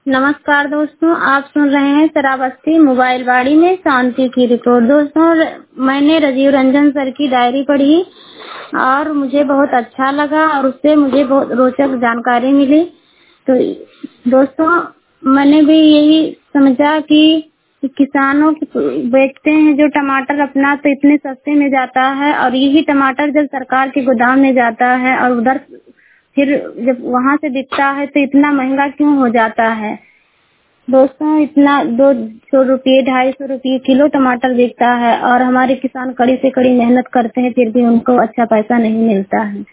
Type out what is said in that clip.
नमस्कार दोस्तों, आप सुन रहे हैं श्रावस्ती मोबाइल वाड़ी में शांति की रिपोर्ट। दोस्तों, मैंने राजीव रंजन सर की डायरी पढ़ी और मुझे बहुत अच्छा लगा और उससे मुझे बहुत रोचक जानकारी मिली। तो दोस्तों, मैंने भी यही समझा कि किसानों की बेचते हैं जो टमाटर अपना, तो इतने सस्ते में जाता है और यही टमाटर जब सरकार के गोदाम में जाता है और उधर फिर जब वहाँ से बिकता है तो इतना महंगा क्यों हो जाता है। दोस्तों, इतना 200 रुपये 250 रुपये किलो टमाटर बिकता है और हमारे किसान कड़ी से कड़ी मेहनत करते हैं, फिर भी उनको अच्छा पैसा नहीं मिलता है।